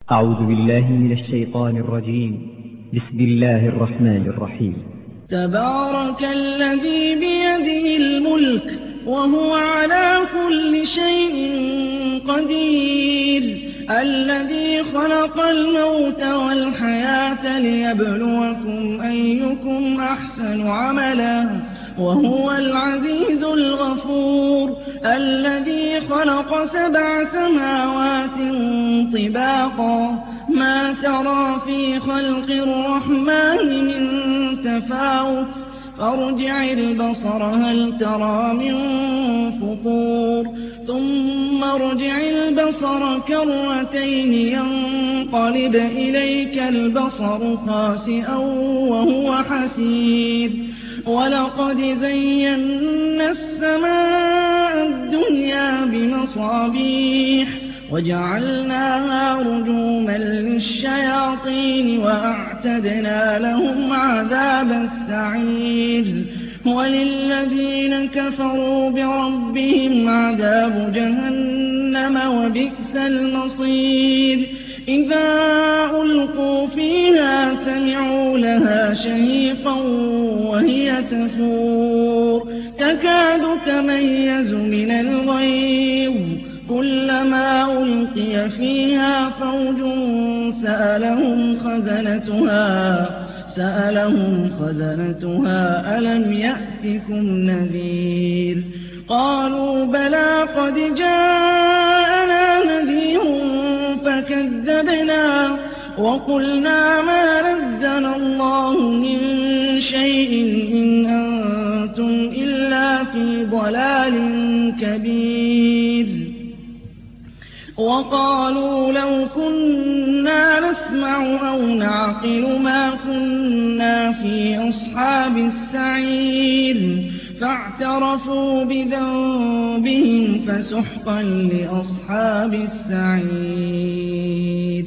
أعوذ بالله من الشيطان الرجيم. بسم الله الرحمن الرحيم. تبارك الذي بيده الملك وهو على كل شيء قدير، الذي خلق الموت والحياة ليبلوكم أيكم أحسن عملا، وهو العزيز الغفور، الذي خلق 7 سماوات طباقا، ما ترى في خلق الرحمن من تفاوت، فارجع البصر هل ترى من فطور، ثم ارجع البصر كرتين ينقلب إليك البصر خاسئا وهو حسير، ولقد زينا السماء الدنيا بمصابيح وجعلناها رجوما للشياطين وأعتدنا لهم عذاب السعير، وللذين كفروا بربهم عذاب جهنم وبئس المصير. إذا ألقوا فيها سمعوا لها شهيقا وهي تفور، تكاد تميز من الغيظ، كلما ألقي فيها فوج سألهم خزنتها ألم يأتكم نذير؟ قالوا بلى قد جاءنا نذير فكذبنا وقلنا ما نزل الله من شيء إن أنتم إلا في ضلال كبير. وقالوا لو كنا نسمع أو نعقل ما كنا في أصحاب السعير، فاعترفوا بذنبهم فسحقا لأصحاب السعير.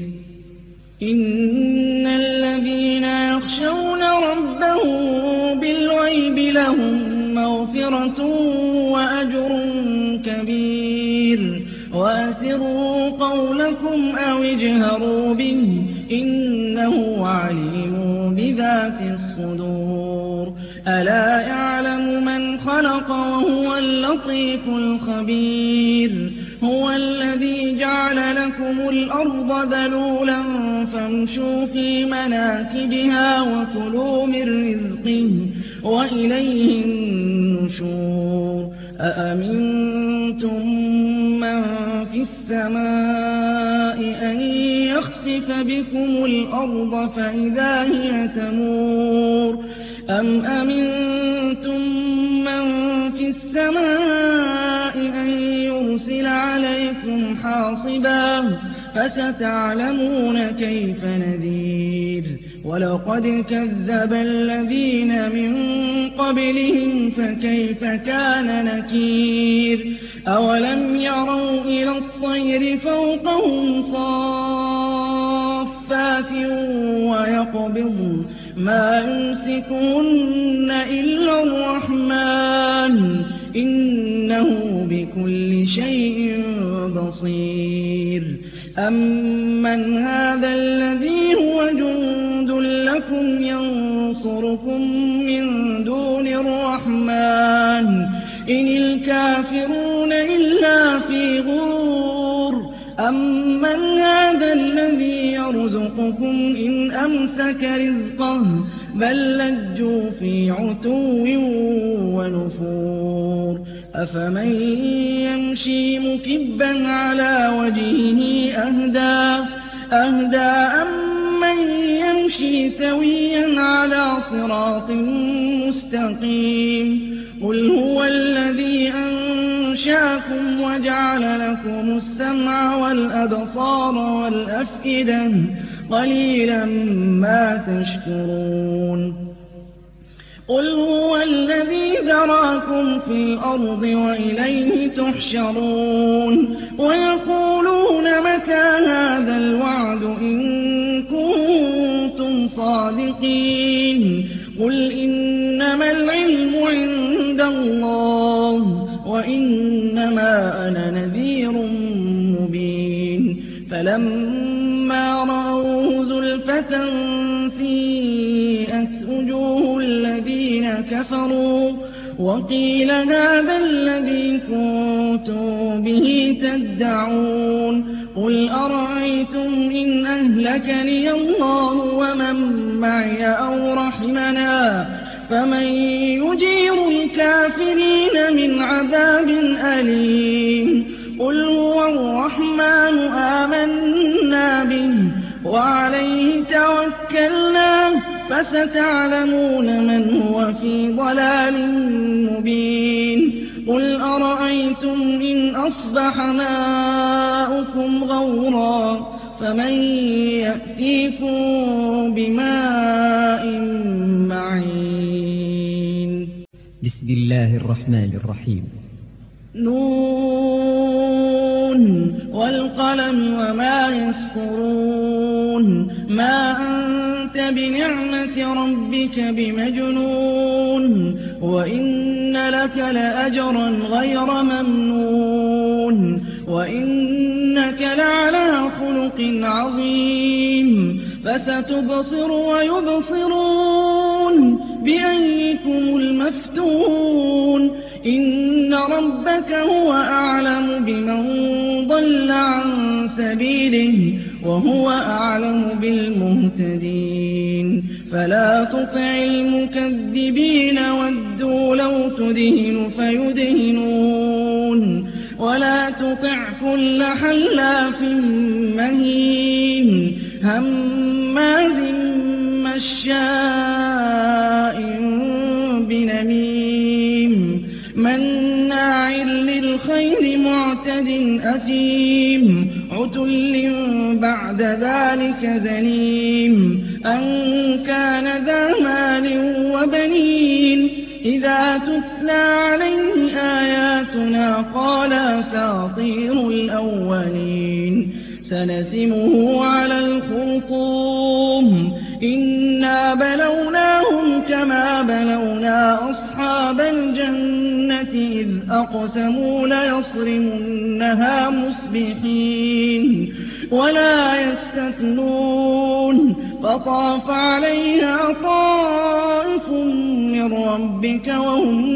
إن الذين يخشون ربهم بالغيب لهم مغفرة وأجر كبير، وأسروا قولكم أو اجهروا به إنه عليم بذات الصدور. ألا يعلم من خلق وهو اللطيف الخبير. هو الذي جعل لكم الأرض ذلولا فامشوا في مناكبها وكلوا من رزقه وإليه النشور. أأمنتم من في السماء أن يخسف بكم الأرض فإذا هي تمور، أم أمنتم من في السماء أن يرسل عليكم حاصبا، فستعلمون كيف نذير. ولقد كذب الذين من قبلهم فكيف كان نكير. أولم يروا إلى الطير فوقهم صافات ويقبضن ما يمسكهن إلا الرحمن إنه بكل شيء بصير. أمن هذا الذي هو جند لكم ينصركم من دون الرحمن إن الكافرون إلا في غرور. أمن هذا الذي يرزقكم إن أمسك رزقه بل لجوا في عتو ونفور. أفمن يمشي مكبا على وجهه أهدى أمن يمشي سويا على صراط مستقيم. قل هو الذي أنشأكم وجعل لكم السمع والأبصار والأفئدة قليلا ما تشكرون. قل هو الذي ذراكم في الأرض وإليه تحشرون. ويقولون متى هذا الوعد إن كنتم صادقين. قل إنما العلم عند الله وإنما أنا نذير مبين. فلما سيئت وجوه الذين كفروا وقيل هذا الذي كنتم به تدعون قل أرأيتم إن أهلكني الله ومن معي أو رحمنا فمن يجير الكافرين من عذاب أليم قل هو الرحمن آمنا به وعليه توكلنا فستعلمون من هو في ضلال مبين قل أرأيتم إن أصبح ماؤكم غورا فمن يأتيكم بماء معين. بسم الله الرحمن الرحيم. نون والقلم وما يسطرون ما أنت بنعمة ربك بمجنون وإن لك لأجرا غير ممنون وإنك لعلى خلق عظيم فستبصر ويبصرون بأيكم المفتون إن ربك هو أعلم بمن ضل عن سبيله وهو أعلم بالمهتدين فلا تطع المكذبين ودوا لو تدهن فيدهنون ولا تطع كل حلاف مهين هماز مشاء بنميم مناع للخير معتد أثيم عتل بعد ذلك ذنيم أن كان ذا مال وبنين إذا تتلى عليه آياتنا قال أساطير الأولين سنسمه على الخرطوم إنا بلوناهم كما بلونا أصحاب الجنة إذ أقسموا ليصرمنها مصبحين ولا يستثنون فطاف عليها طائف من ربك وهم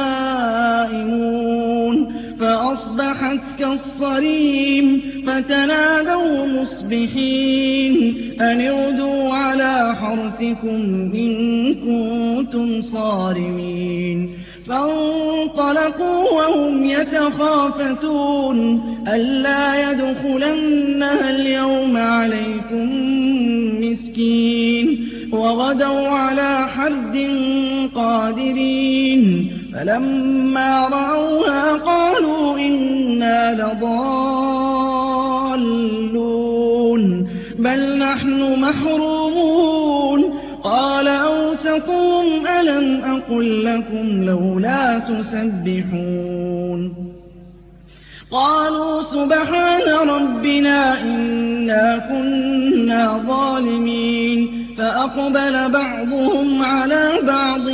نائمون فأصبحت كالصريم فتنادوا مصبحين أن اغدوا على حرثكم إن كنتم صارمين فانطلقوا وهم يتخافتون ألا يدخلنها اليوم عليكم مسكين وغدوا على حرد قادرين فلما رأوها قالوا إنا لضالون بل نحن محرومون قال أوسطهم ألم أقل لكم لولا تسبحون قالوا سبحان ربنا إنا كنا ظالمين فأقبل بعضهم على بعض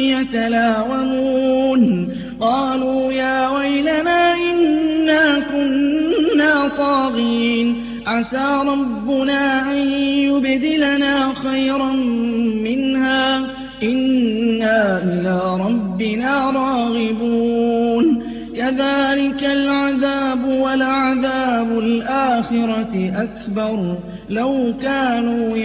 يتلاومون قالوا يا ويلنا إنا كنا طاغين عسى ربنا أن يبدلنا خيرا منها إنا إلى ربنا راغبون كذلك العذاب ولعذاب الآخرة أكبر لو كانوا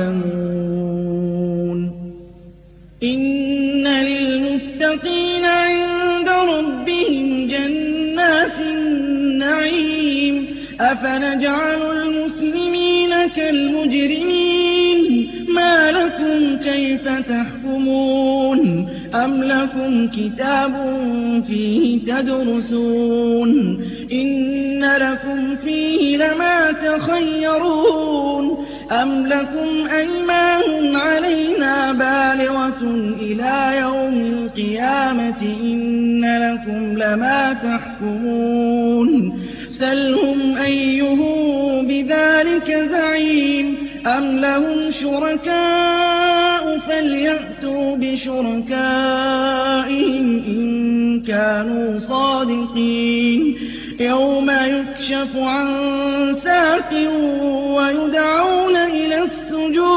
يعلمون إن للمتقين عند ربهم جنات النعيم أفنجعل المسلمين كالمجرمين ما لكم كيف تحكمون أم لكم كتاب فيه تدرسون إن لكم فيه لما تخيرون أم لكم أيمان علينا بالغة إلى يوم القيامة إن لكم لما تحكمون سلهم أيهم بذلك زعيم أم لهم شركاء فليأتوا بشركائهم إن كانوا صادقين يوم يكشف عن ساق ويدعون إلى السجود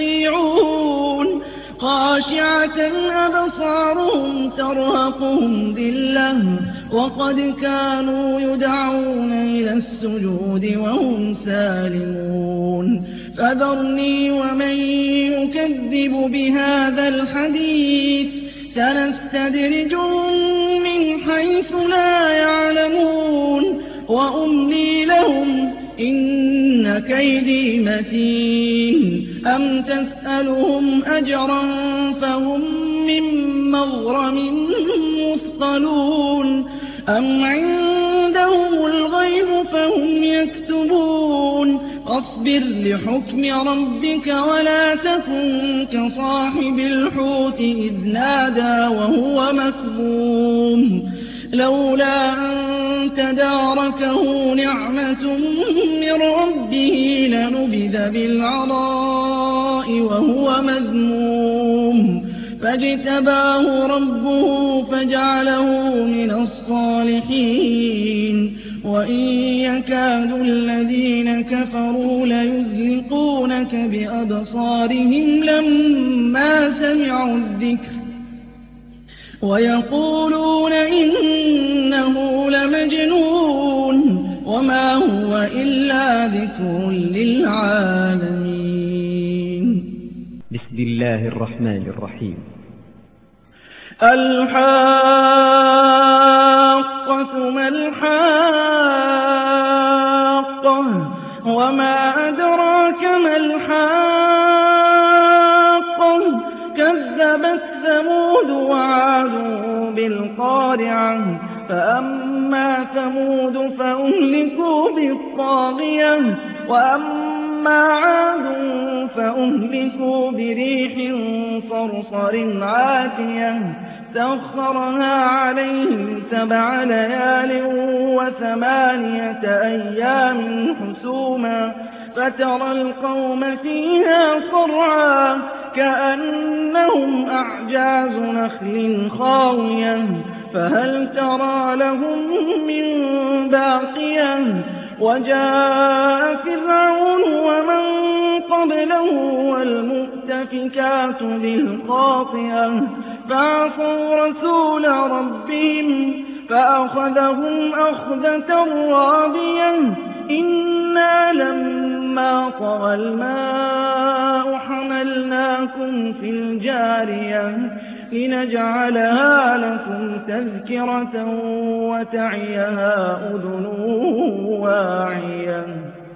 يطيعون خاشعة أبصارهم ترهقهم ذلة وقد كانوا يدعون إلى السجود وهم سالمون فذرني ومن يكذب بهذا الحديث سنستدرجهم من حيث لا يعلمون وأملي لهم إن كيدي متين أم تسألهم أجرا فهم من مغرم مثقلون أم عندهم الغيب فهم يكتبون فاصبر لحكم ربك ولا تكن كصاحب الحوت إذ نادى وهو مكظوم لولا أن تداركه نعمة من ربه لنبذ بالعراء وهو مذموم فاجتباه ربه فجعله من الصالحين وإن يكاد الذين كفروا ليزلقونك بأبصارهم لما سمعوا الذكر ويقولون إنه لمجنون وما هو إلا ذكر للعالمين. بسم الله الرحمن الرحيم. الحاقة ما الحاقة وما أدراك ما الحاقة كذبت ثمود وعاد بالقارعة فأما ثمود فأهلكوا بالطاغية وأما عاد فأهلكوا بريح صرصر عاتية سخرها عليهم 7 ليال و8 أيام حسوما فترى القوم فيها صرعا كأنهم أعجاز نخل خاوية فهل ترى لهم من باقية وجاء فرعون ومن قبله والمؤتفكات بالخاطئة فعصوا رسول ربهم فأخذهم أخذة رابية إنا لما طغى الماء حملناكم في الجارية لنجعلها لكم تذكرة وتعيها أذن واعية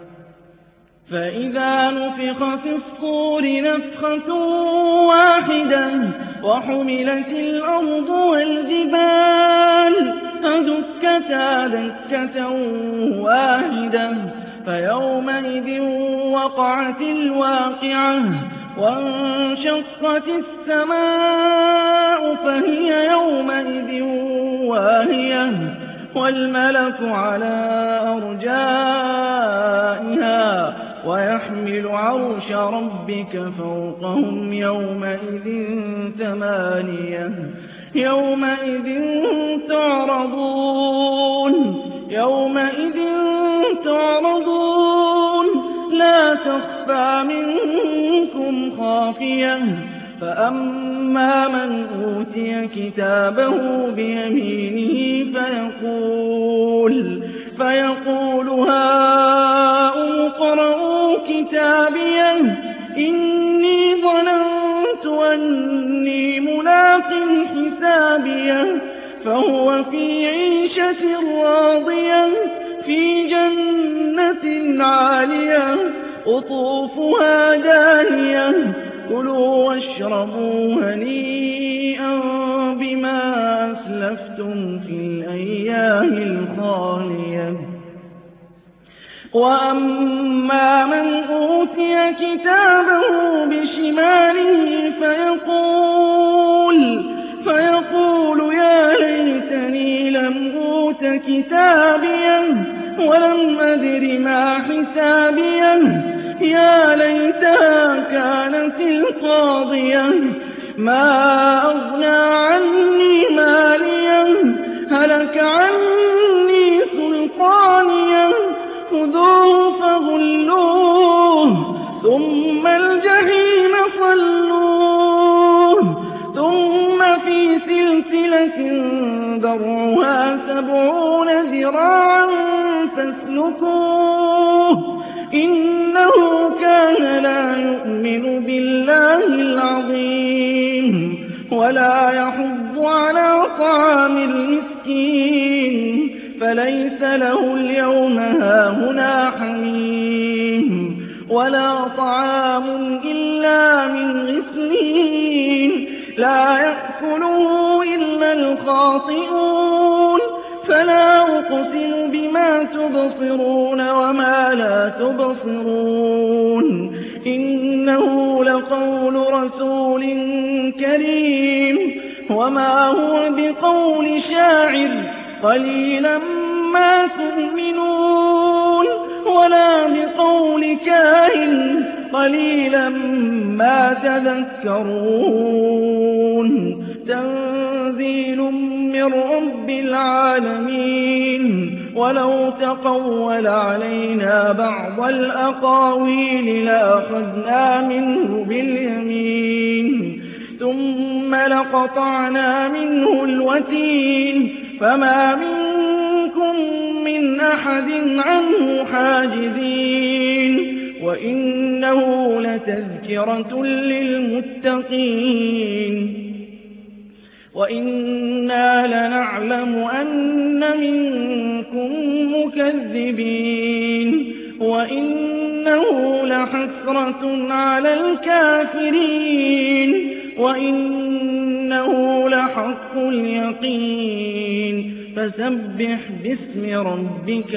فإذا نفخ في الصور نفخة واحدة وحملت الأرض والجبال فدكتا دكة واحدة فيومئذ وقعت الواقعة وانشقت السماء فهي يومئذ واهية والملك على أرجائها ويحمل عرش ربك فوقهم يومئذ 8 يومئذ تعرضون لا تخفى منكم خافية فأما من أوتي كتابه بيمينه فيقول هاؤم اقرءوا كتابيه إني ظننت أني ملاق حسابيه فهو في عيشة راضية في جنة عالية قطوفها دانية كلوا واشربوا هنيئا بما أسلفتم في الأيام الخالية وأما من أوتي كتابه بشماله فيقول يا ليتني لم أوت كتابيه ولم أدر ما حسابيه يا ليتها كانت القاضية ما أغنى عني ماليه هلك عني سلطانيه خذوه فغلوه ثم الجحيم ولا يحض على طعام المسكين فليس له اليوم هاهنا حميم ولا طعام إلا من غسلين لا يأكله إلا الخاطئون فلا أقسم بما تبصرون وما لا تبصرون إنه لقول رسول كريم وما هو بقول شاعر قليلا ما تؤمنون ولا بقول كاهن قليلا ما تذكرون تنزيل من رب العالمين ولو تقول علينا بعض الأقاويل لأخذنا منه باليمين ثم لقطعنا منه الوتين فما منكم من أحد عنه حاجزين وإنه لتذكرة للمتقين وإنا لنعلم أن منكم مكذبين وإنه لحسرة على الكافرين وإنه لحق اليقين فسبح باسم ربك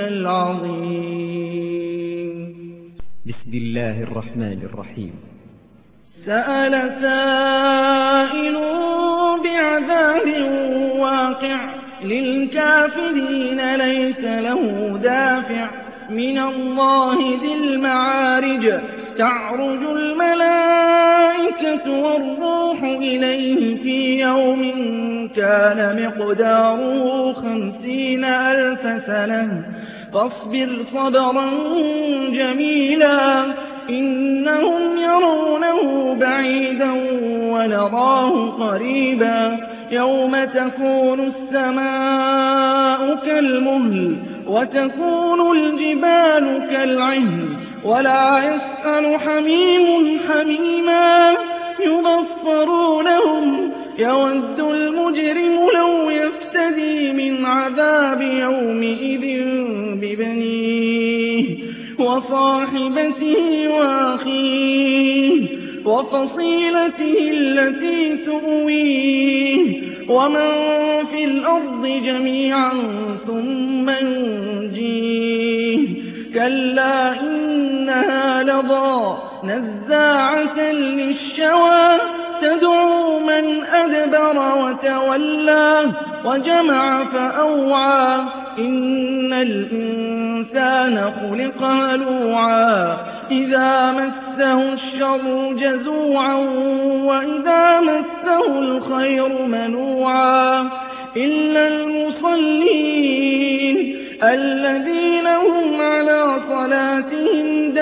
العظيم بسم الله الرحمن الرحيم سأل سائل بعذاب واقع للكافرين ليس له دافع من الله ذي المعارج تعرج الملائكة والروح إليه في يوم كان مقداره 50,000 سنة فاصبر صبرا جميلا إنهم يرونه بعيدا ونراه قريبا يوم تكون السماء كالمهل وتكون الجبال كالعهن ولا يسأل حميم حميما يغفرونهم يود المجرم لو يفتدي من عذاب يومئذ ببنيه وصاحبته وأخيه وفصيلته التي تؤويه ومن في الأرض جميعا ثم ينجيه كلا إنها لظى نزاعة للشوى تدعو من أدبر وتولى وجمع فأوعى إن الإنسان خلق هلوعا إذا مسه الشر جزوعا وإذا مسه الخير منوعا إلا المصلين الذين هم على صلاتهم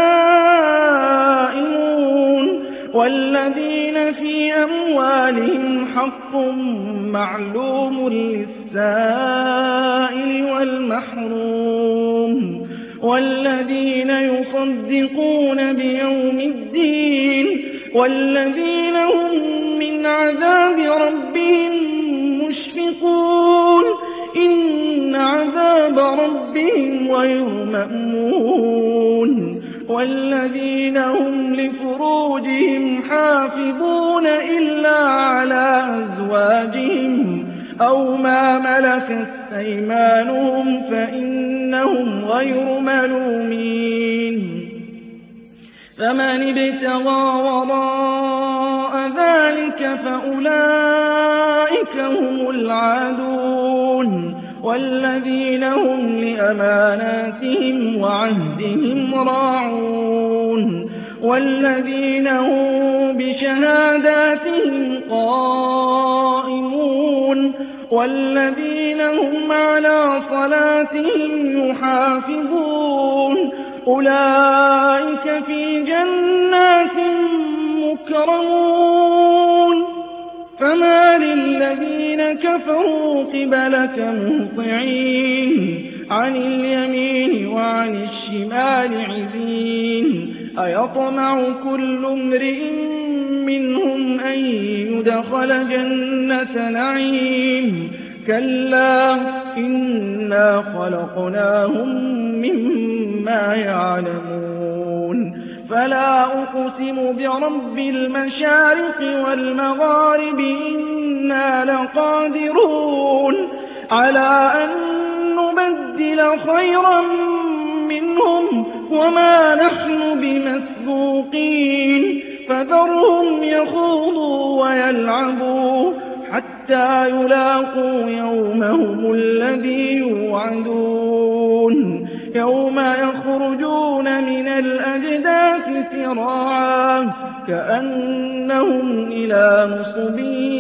دائمون والذين في أموالهم حق معلوم للسائل والمحروم والذين يصدقون بيوم الدين والذين هم من عذاب ربهم مشفقون إن عذاب ربهم غير مأمون والذين هم لفروجهم حافظون إلا على أزواجهم أو ما ملكت أيمانهم فإنهم غير ملومين فمن ابتغى وراء ذلك فأولئك هم العادون والذين هم لأماناتهم وعهدهم راعون والذين هم بشهاداتهم قائمون والذين هم على صلاتهم يحافظون أولئك في جنات مكرمون فما للذين كفروا قبلك مهطعين عن اليمين وعن الشمال عزين أيطمع كل امرئ منهم أن يدخل جنة نعيم كلا إنا خلقناهم مما يعلمون فلا أقسم برب المشارق والمغارب إنا لقادرون على أن نبدل خيرا منهم وما نحن بمسبوقين فذرهم يخوضوا ويلعبوا حتى يلاقوا يومهم الذي يوعدون يوم يخرجون من الأجداث سراعا كأنهم إلى نصب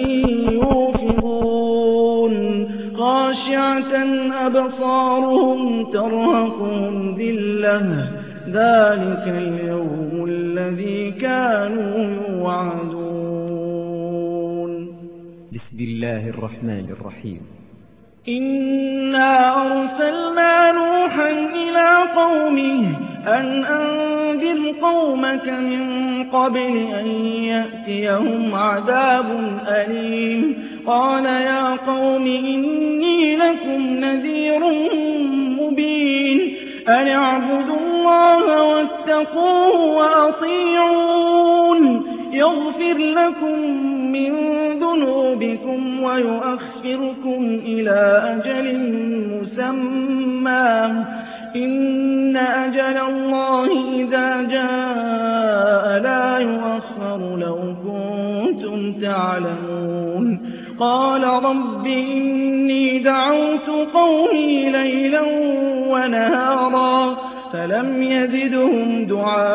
يوفضون خاشعة أبصارهم ترهقهم ذلة ذلك اليوم الذي كانوا يوعدون بسم الله الرحمن الرحيم إنا أرسلنا نوحا إلى قومه أن أنذر قومك من قبل أن يأتيهم عذاب أليم قال يا قوم إني لكم نذير مبين أن اعبدوا الله واتقوه وأطيعون يغفر لكم من ذنوبكم ويؤخركم إلى أجل مسمى إن أجل الله إذا جاء لا يؤخر لو كنتم تعلمون قال رب إني دعوت قومي ليلا ونهارا فلم يزدهم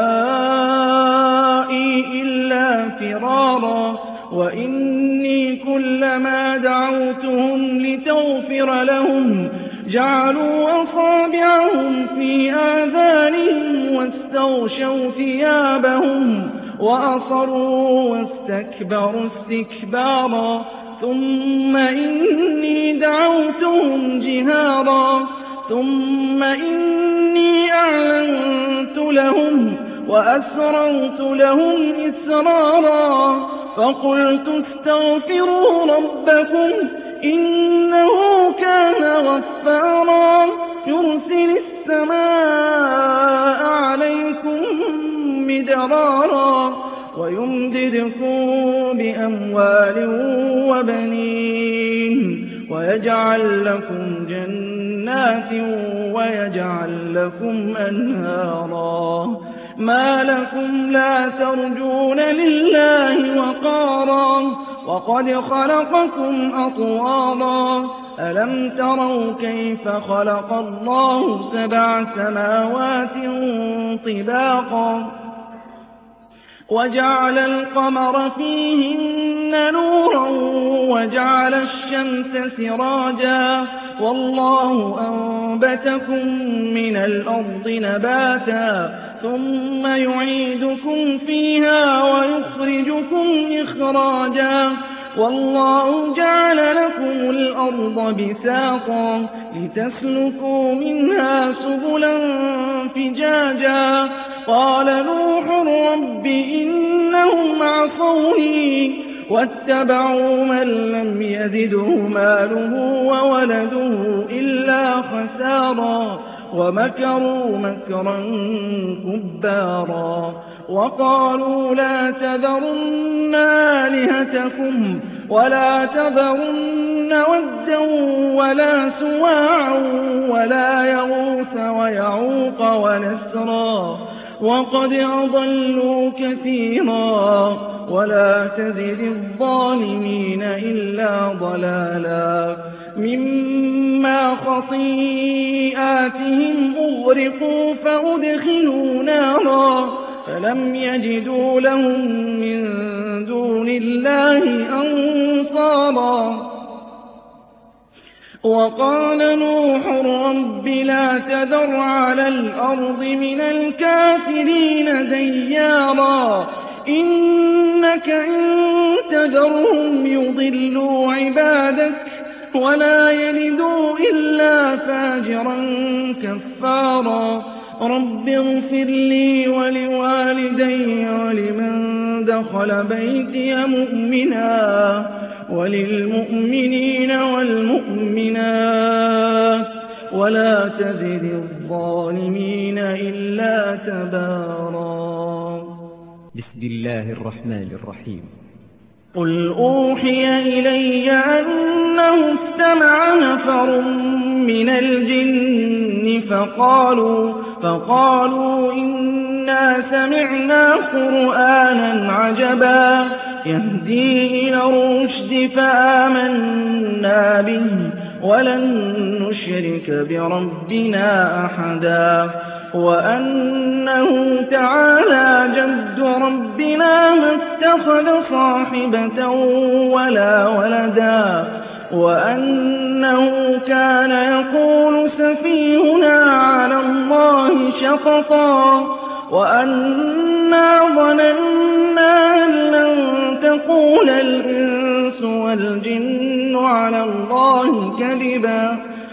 دعائي إلا فرارا وإني كلما دعوتهم لتغفر لهم جعلوا أصابعهم في آذانهم واستغشوا ثيابهم وأصروا واستكبروا استكبارا ثم إني دعوتهم جهارا ثم إني أعلنت لهم وأسررت لهم إسرارا فقلت استغفروا ربكم إنه كان غفارا يرسل السماء عليكم مدرارا ويمددكم بأموال وبنين ويجعل لكم جنات ويجعل لكم أنهارا ما لكم لا ترجون لله وقارا وقد خلقكم أطوارا ألم تروا كيف خلق الله 7 سماوات طباقا وجعل القمر فيهن نورا وجعل الشمس سراجا والله أنبتكم من الأرض نباتا ثم يعيدكم فيها ويخرجكم إخراجا والله جعل لكم الأرض بساطا لتسلكوا منها سبلا فجاجا قال نوح رب إنهم عصوني واتبعوا من لم يزده ماله وولده إلا خسارا ومكروا مكرا كبارا وقالوا لا تذرن آلهتكم ولا تذرن ودا ولا سواعا ولا يغوث ويعوق ونسرا وقد أضلوا كثيرا ولا تزد الظالمين إلا ضلالا مما خطيئاتهم أغرقوا فأدخلوا نارا فلم يجدوا لهم من دون الله أنصارا وقال نوح رب لا تذر على الأرض من الكافرين ديارا إنك إن تذرهم يضلوا عبادك ولا يلدوا إلا فاجرا كفارا رب اغفر لي ولوالدي ولمن دخل بيتي مؤمنا وللمؤمنين والمؤمنات ولا تزد الظالمين إلا تبارا. بسم الله الرحمن الرحيم. قل أوحي إلي أنه استمع نفر من الجن فقالوا إنا سمعنا قرآنا عجبا يهدي إلى الرشد فآمنا به ولن نشرك بربنا أحدا وأنه تعالى جد ربنا ما اتخذ صاحبة ولا ولدا وأنه كان يقول سفيهنا على الله شططا وأنا ظننا أن لن تقول الإنس والجن على الله كذبا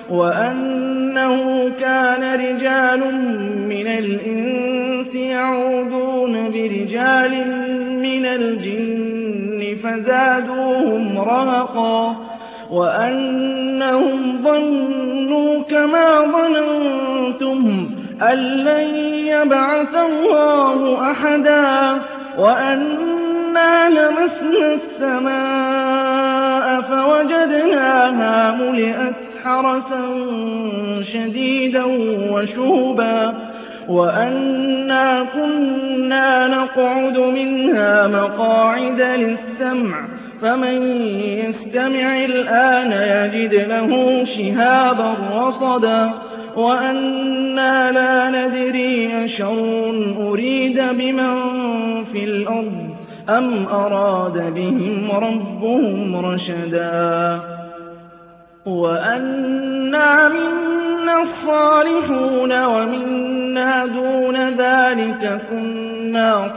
وأنه كان رجال من الإنس يعوذون برجال من الجن فزادوهم رهقا وأنهم ظنوا كما ظننتم أن لن يبعث الله أحدا وأنا لمسنا السماء فوجدناها ملئت حرسا شديدا وشهبا وأنا كنا نقعد منها مقاعد للسمع فمن يستمع الآن يجد له شهابا رصدا وأنا لا ندري أشر أريد بمن في الأرض أم أراد بهم ربهم رشدا وأنا منا الصالحون ومنا دون ذلك كنا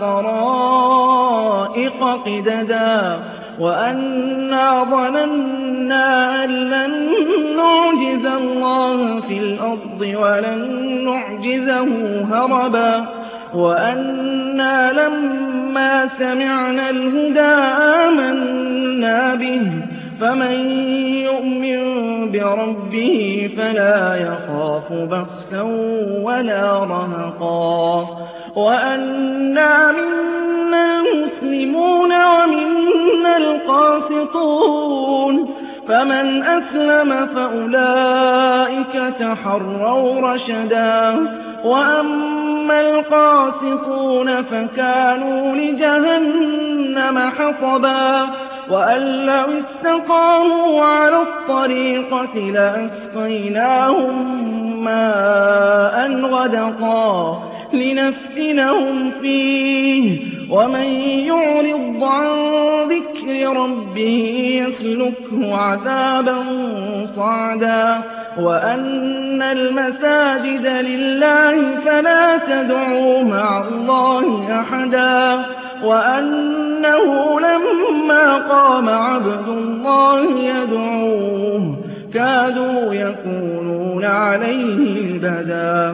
طرائق قددا وأنا ظننا أن لن نعجز الله في الأرض ولن نعجزه هربا وأنا لما سمعنا الهدى آمنا به فمن يؤمن بربه فلا يخاف بخسا ولا رهقا وأنا منا المسلمون ومنا القاسطون فمن أسلم فأولئك تحروا رشدا وأما القاسطون فكانوا لجهنم حطبا وأن لو استقاموا على الطريقة لأسقيناهم ماء غدقا لنفتنهم فيه ومن يعرض عن ذكر ربه يسلكه عذابا صعدا وأن المساجد لله فلا تدعوا مع الله أحدا وأنه لما قام عبد الله يدعوه كادوا يكونون عليه لبدا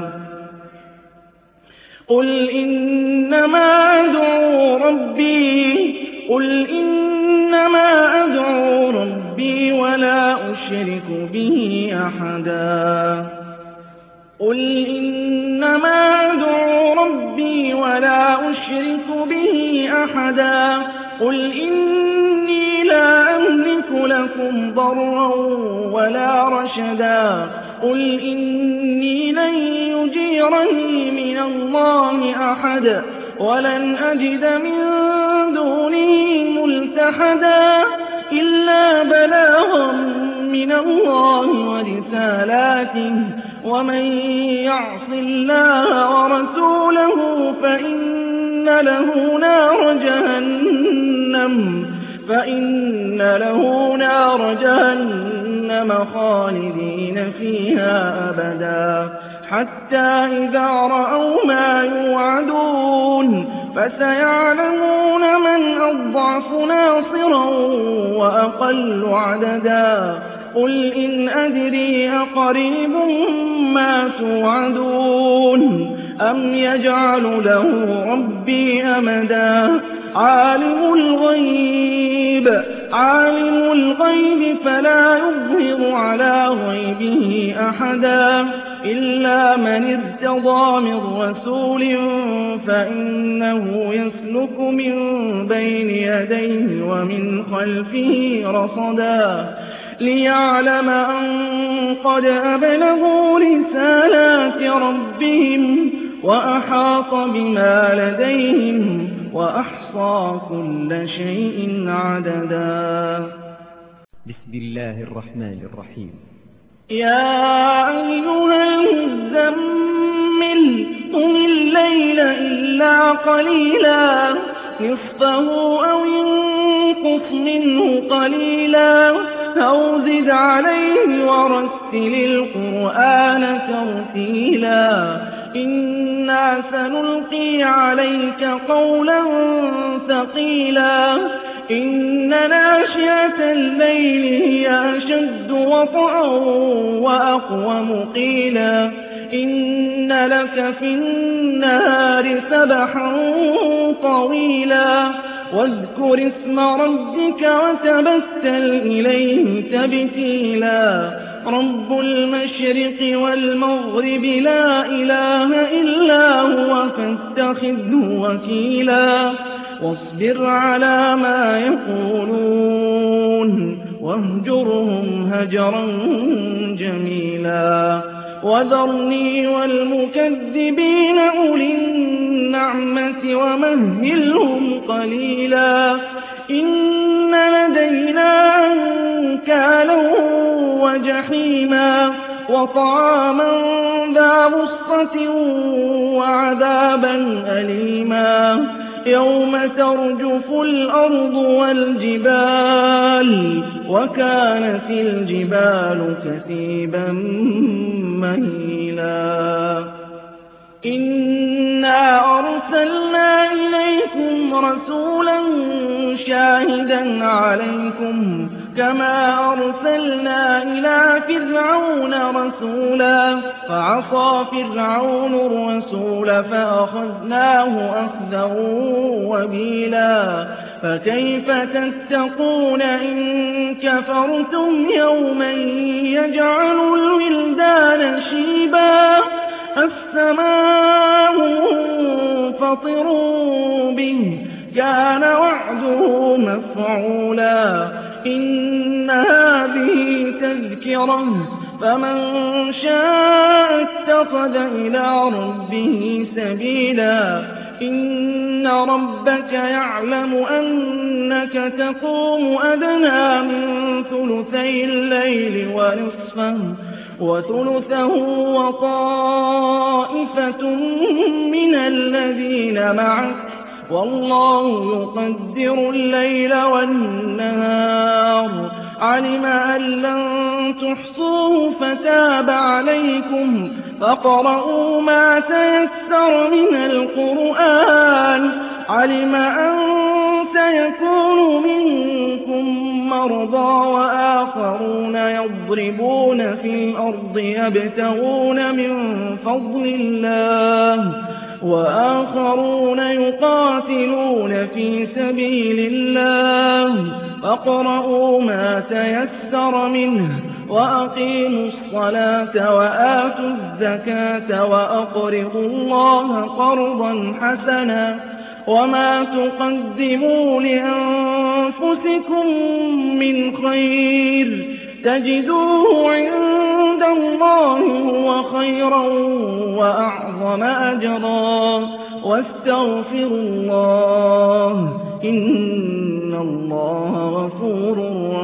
قل إنما أدعو ربي ولا أشرك به أحدا قل إنما أدعو ربي ولا أشرك به أحدا قل إني لا أملك لكم ضرا ولا رشدا قل إني لن يجيرني من الله أحد ولن أجد من دونه ملتحدا إلا بلاغا من الله ورسالاته ومن يعص الله ورسوله فإن له نار جهنم خالدين فيها أبدا حتى إذا رأوا ما يوعدون فسيعلمون من أضعف ناصرا وأقل عددا قل إن أدري أقريب ما توعدون أم يجعل له ربي أمدا عالم الغيب فلا يظهر على غيبه أحدا إلا من ارتضى من رسول فإنه يسلك من بين يديه ومن خلفه رصدا ليعلم أن قد أبلغوا رسالات ربهم وأحاط بما لديهم وأحصى كل شيء عددا. بسم الله الرحمن الرحيم. يا أيها المزمل قم الليل إلا قليلا نصفه أو انقص منه قليلا أو زد عليه ورتل القرآن ترتيلا إنا سنلقي عليك قولا ثقيلا إن ناشئة الليل هي أشد وطئا وأقوم قيلا إن لك في النهار سبحا طويلا واذكر اسم ربك وتبتل إليه تبتيلا رب المشرق والمغرب لا إله إلا هو فاتخذه وكيلا واصبر على ما يقولون واهجرهم هجرا جميلا وذرني والمكذبين أولي النعمة ومهلهم قليلا إن لدينا أنكالا وجحيما وطعاما ذا غصة وعذابا أليما يوم ترجف الأرض والجبال وكانت الجبال كثيبا مهيلا إنا أرسلنا إليكم رسولا شاهدا عليكم كما أرسلنا إلى فرعون رسولا فعصى فرعون الرسول فأخذناه أخذا وبيلا فكيف تتقون إن كفرتم يوما يجعل الولدان شيبا السماء منفطر به كان وعده مفعولا إن هذه تذكرة فمن شاء اتخذ إلى ربه سبيلا إن ربك يعلم أنك تقوم أدنى من ثلثي الليل ونصفه وثلثه وطائفة من الذين معك والله يقدر الليل والنهار علم أن لن تحصوه فتاب عليكم فاقرؤوا ما تيسر من القرآن علم أن سيكون منكم مرضى وآخرون يضربون في الأرض يبتغون من فضل الله وآخرون يقاتلون في سبيل الله فاقرؤوا ما تيسر منه وأقيموا الصلاة وآتوا الزكاة وأقرضوا الله قرضا حسنا وما تقدموا لأنفسكم من خير تجدوه عند الله هو خيرا وأعظم أجرا واستغفروا الله إن الله غفور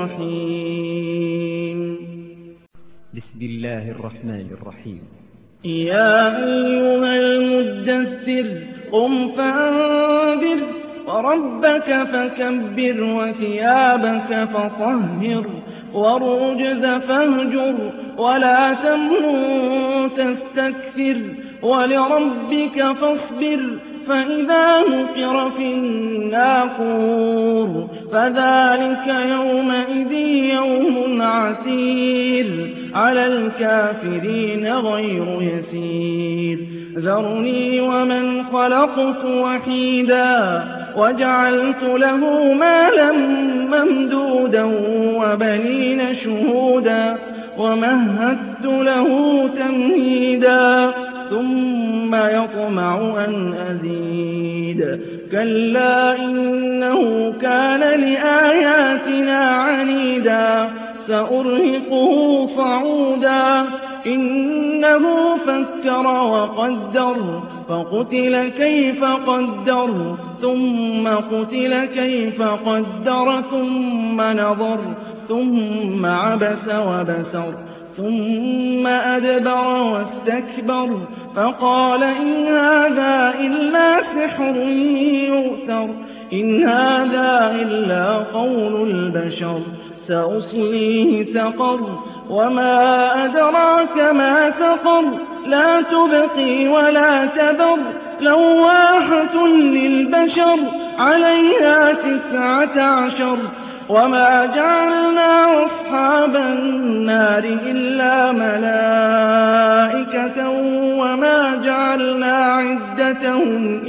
رحيم. بسم الله الرحمن الرحيم. يا أيها المدثر قم فأنذر وربك فكبر وثيابك فطهر والرجز فاهجر ولا تمنن تستكثر ولربك فاصبر فإذا نقر في الناقور فذلك يومئذ يوم عسير على الكافرين غير يسير ذرني ومن خلقت وحيدا وجعلت له مالا ممدودا وبنين شهودا ومهدت له تمهيدا ثم يطمع أن أزيد كلا إنه كان لآياتنا عنيدا سأرهقه صعودا إنه فكر وقدر فقتل كيف قدر ثم قتل كيف قدر ثم نظر ثم عبس وبسر ثم أدبر واستكبر فقال إن هذا إلا سحر يؤثر إن هذا إلا قول البشر سأصليه سقر وما أدراك ما سقر لا تبقي ولا تذر لواحة للبشر عليها 19 وما جعلنا أصحاب النار إلا ملائكة وما جعلنا عدتهم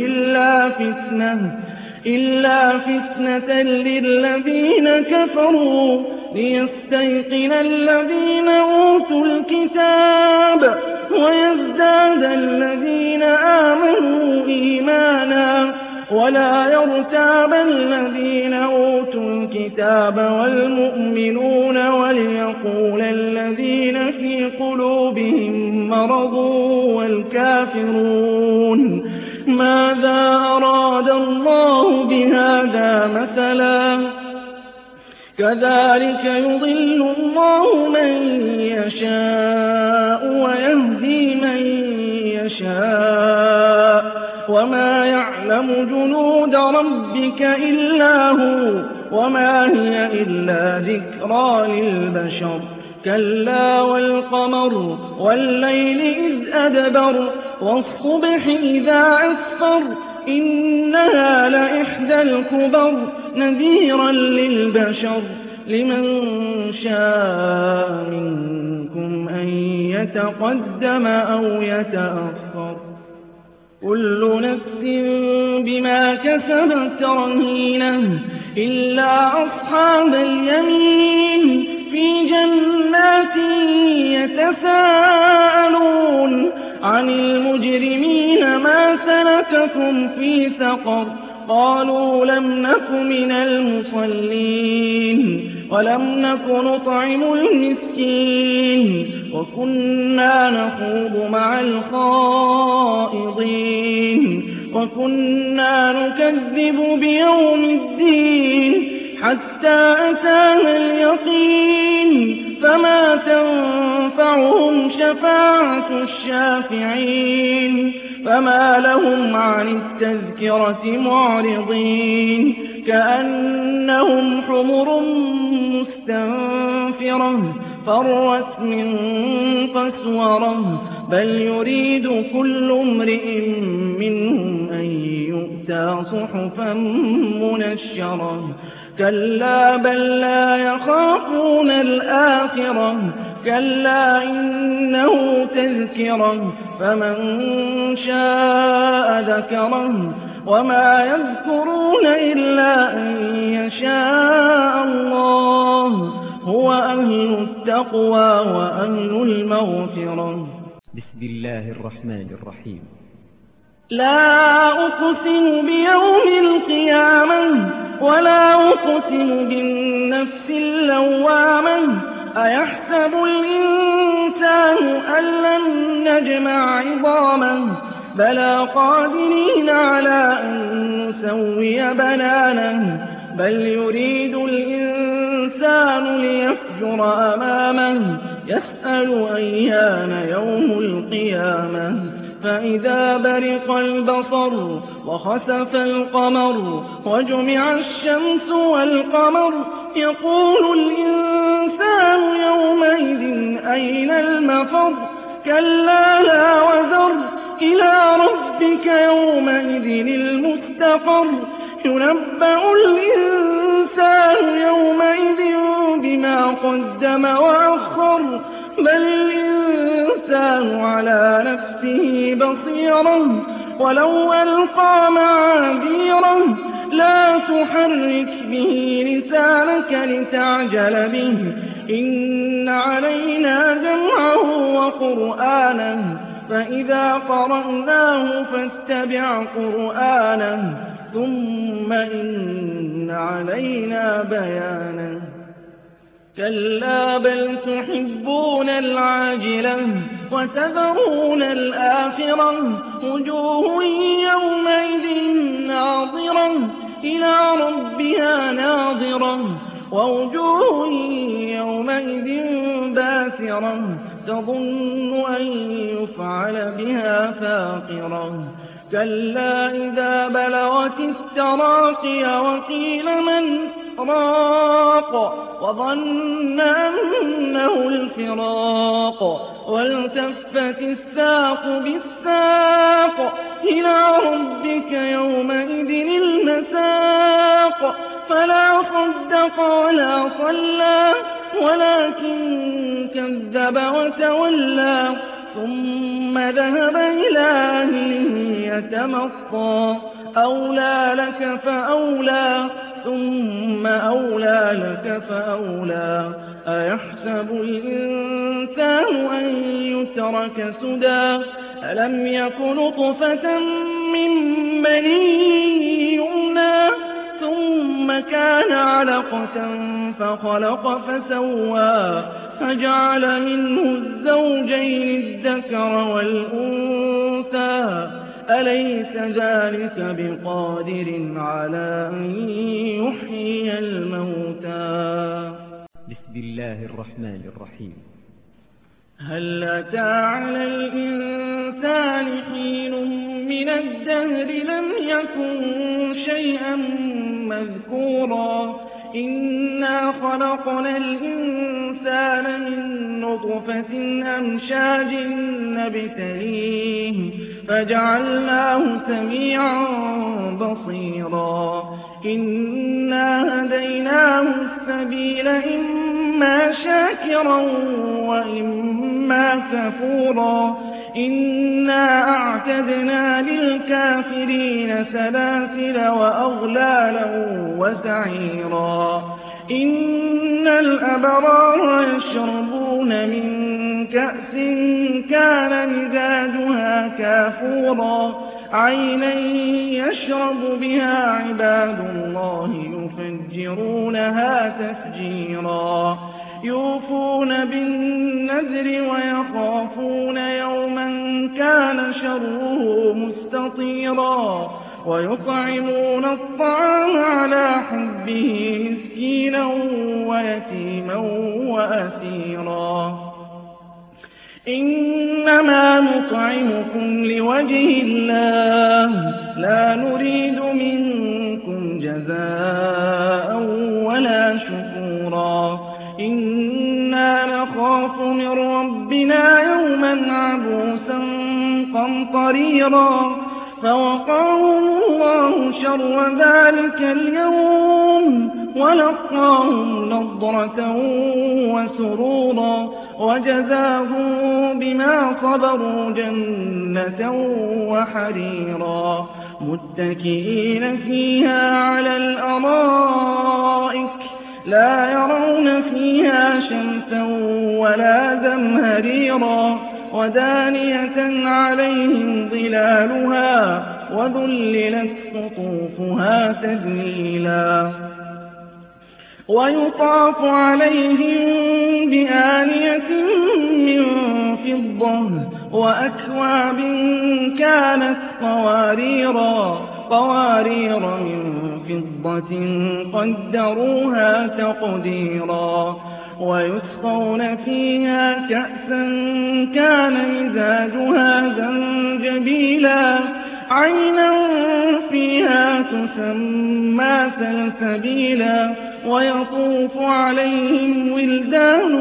إلا فتنة للذين كفروا ليستيقن الذين أوتوا الكتاب ويزداد الذين آمنوا إيمانا ولا يرتاب الذين أوتوا الكتاب والمؤمنون وليقول الذين في قلوبهم مرض والكافرون ماذا أراد الله بهذا مثلا كذلك يضل الله من يشاء ويهدي من يشاء وما يعلم جنود ربك إلا هو وما هي إلا ذكرى للبشر كلا والقمر والليل إذ أدبر والصبح إذا أسفر إنها لإحدى الكبر نذيرا للبشر لمن شاء منكم أن يتقدم أو يتأخر كل نفس بما كسبت رهينة إلا أصحاب اليمين في جنات يتساءلون عن المجرمين ما سلككم في سقر قالوا لم نك من المصلين ولم نك نطعم المسكين وكنا نخوض مع الخائضين وكنا نكذب بيوم الدين حتى أتانا اليقين فما تنفعهم شفاعة الشافعين فما لهم عن التذكرة معرضين كأنهم حمر مستنفرة فرت من قسورة بل يريد كل امرئ منهم أن يؤتى صحفا منشرة كلا بل لا يخافون الآخرة كلا إنه تذكرة فمن شاء ذكره وما يذكرون إلا أن يشاء الله هو أهل التقوى وأهل المغفرة بسم الله الرحمن الرحيم لا أقسم بيوم القيامة ولا أقسم بالنفس اللوامة أيحسب الإنسان أن لن نجمع عظامه بلى قادرين على أن نسوي بنانه بل يريد الإنسان ليفجر أمامه يسأل أيان يوم القيامة فإذا برق البصر وخسف القمر وجمع الشمس والقمر يقول الإنسان يومئذ أين المفر كلا لا وزر إلى ربك يومئذ المستقر ينبأ الإنسان يومئذ بما قدم وأخر بل الإنسان على نفسه بصيرة ولو ألقى معاذيره لا تحرك به لسانك لتعجل به إن علينا جمعه وقرآنه فإذا قرأناه فاتبع قرآنه ثم إن علينا بيانه كلا بل تحبون العاجلة وتذرون الآخرة وجوه يومئذ ناظرة إلى ربها ناظرة ووجوه يومئذ باسرة تظن أن يفعل بها فاقرة كلا إذا بلغت التراقي وقيل من راق وظن أنه الفراق والتفت الساق بالساق إلى ربك يومئذ المساق فلا صدق ولا صلى ولكن كذب وتولى ثم ذهب إلى أهله يتمطى أولى لك فأولى ثم أولى لك فأولى أيحسب الإنسان أن يترك سدى ألم يك نطفة من مني يمنى ثم كان علقة فخلق فسوى فجعل منه الزوجين الذكر والأنثى أليس ذلك بقادر على أن يحيي الموتى بسم الله الرحمن الرحيم هل أتى على الإنسان حين من الدهر لم يكن شيئا مذكورا إنا خلقنا الإنسان من نطفة أمشاج نبتليه فجعلناه سميعا بصيرا إنا هديناه السبيل إما شاكرا وإما كفورا إنا أعتدنا للكافرين سلاسل وأغلالا وسعيرا إن الأبرار يشربون من كأس كان مزاجها كافورا عينا يشرب بها عباد الله يفجرونها تفجيرا يوفون بالنذر ويخافون يوما كان شره مستطيرا ويطعمون الطعام على حبه مسكينا ويتيما وأسيرا إنما نطعمكم لوجه الله لا نريد منكم جزاء ولا شكورا إنا نخاف من ربنا يوما عبوسا قمطريرا فوقاهم الله شر ذلك اليوم ولقاهم نضرة وسرورا وجزاهم بما صبروا جنة وحريرا متكئين فيها على الأرائك لا يرون فيها شمسا ولا زمهريرا ودانية عليهم ظلالها وذللت قطوفها تذليلا ويطاف عليهم بآنية من فضة وأكواب كانت قوارير من فضة قدروها تقديرا ويسقون فيها كأسا كان مزاجها زنجبيلا عينا فيها تسمى سلسبيلا ويطوف عليهم ولدان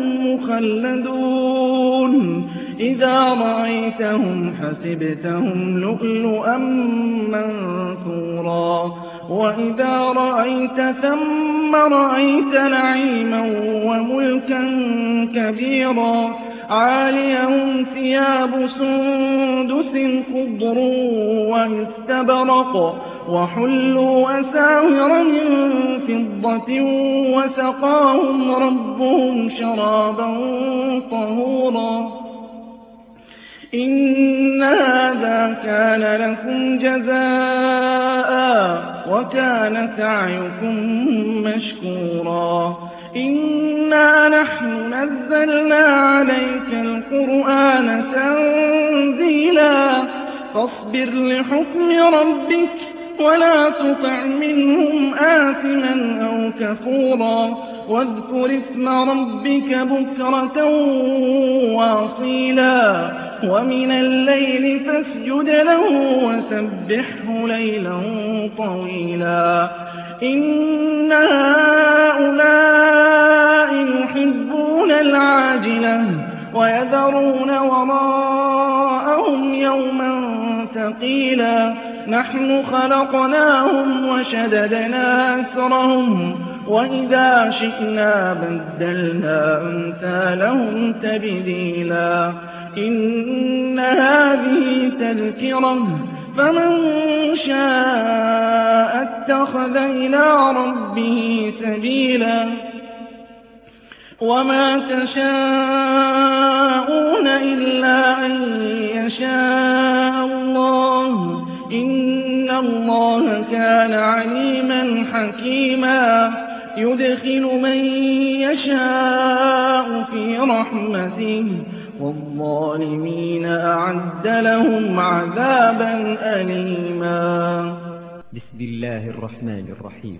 مخلدون إذا رأيتهم حسبتهم لؤلؤا منثورا وإذا رأيت ثم رأيت نعيما وملكا كبيرا عاليهم ثياب سندس خضر واستبرق وحلوا أساور من فضة وسقاهم ربهم شرابا طهورا إن هذا كان لكم جزاء وكان سعيكم مشكورا إنا نحن نزلنا عليك القرآن تنزيلا فاصبر لحكم ربك ولا تطع منهم آثما أو كفورا واذكر اسم ربك بكرة واصيلا ومن الليل فاسجد له وسبحه ليلا طويلا إن هؤلاء يحبون العاجلة ويذرون وراءهم يوما ثقيلا نحن خلقناهم وشددنا أسرهم وإذا شئنا بدلنا أمثالهم تبديلا إن هذه تذكرة فمن شاء اتخذ إلى ربه سبيلا وما تشاءون إلا أن يشاء الله إن الله كان عليما حكيما يدخل من يشاء في رحمته والظالمين أعد لهم عذابا أليما بسم الله الرحمن الرحيم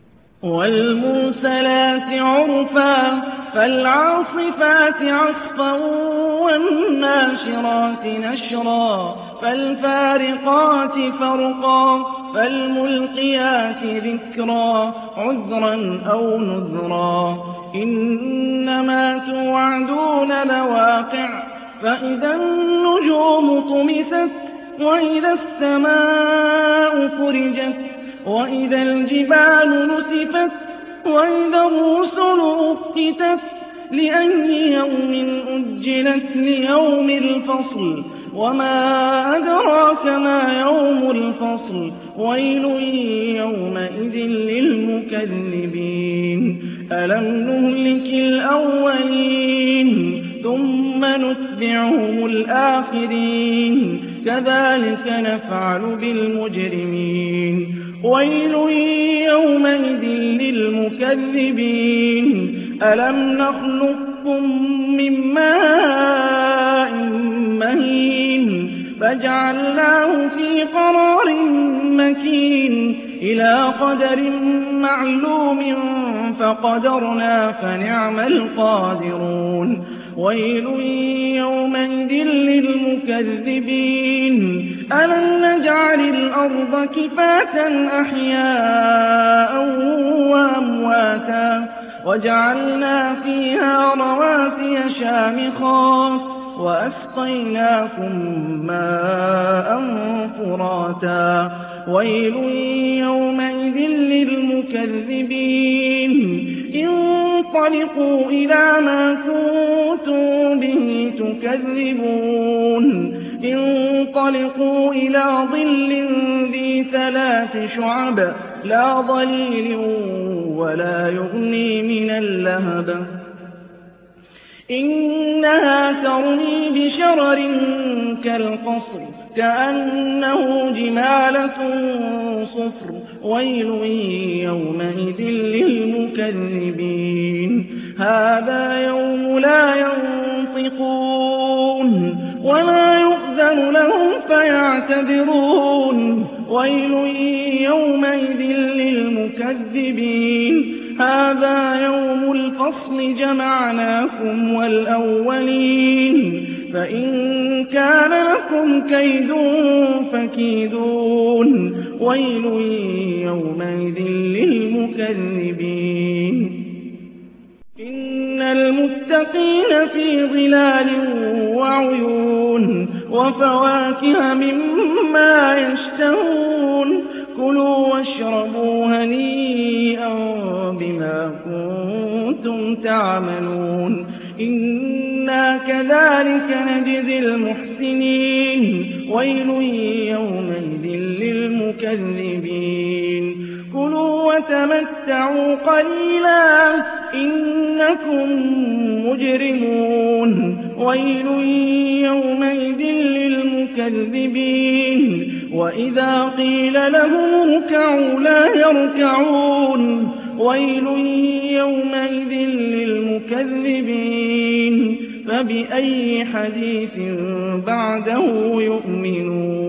والمرسلات عرفا فالعاصفات عصفا والناشرات نشرا فالفارقات فرقا فالملقيات ذكرا عذرا أو نذرا إنما توعدون لواقع فإذا النجوم طمست وإذا السماء فرجت وإذا الجبال نسفت وإذا الرسل أقتت لأي يوم أجلت ليوم الفصل وما أدراك ما يوم الفصل ويل يومئذ للمكذبين ألم نهلك الأولين ثم نتبعهم الآخرين كذلك نفعل بالمجرمين ويل يومئذ للمكذبين ألم نخلقكم من ماء مهين فجعلناه في قرار مكين إلى قدر معلوم فقدرنا فنعم القادرون ويل يومئذ للمكذبين ألم نجعل الأرض كفاة أحياء وأمواتا وجعلنا فيها رواسي شامخات وأسقيناكم ماء فراتا ويل يومئذ للمكذبين انطلقوا إلى ما كنتم به تكذبون انطلقوا إلى ظل ذي 3 شعب لا ظليل ولا يغني من اللهب إنها ترمي بشرر كالقصر كأنه جمالة صفر ويل يومئذ للمكذبين هذا يوم لا ينطقون ولا يؤذن لهم فيعتذرون ويل يومئذ للمكذبين هذا يوم الفصل جمعناكم والأولين فإن كان لكم كيد فكيدون ويل يومئذ للمكذبين إن المتقين في ظلال وعيون وفواكه مما يشتهون كلوا واشربوا هنيئا بما كنتم تعملون إنا كذلك نجزي المحسنين ويل يومئذ للمكذبين كلوا وتمتعوا قليلا إنكم مجرمون ويل يومئذ للمكذبين وإذا قيل لهم اركعوا لا يركعون ويل يومئذ للمكذبين فبأي حديث بعده يؤمنون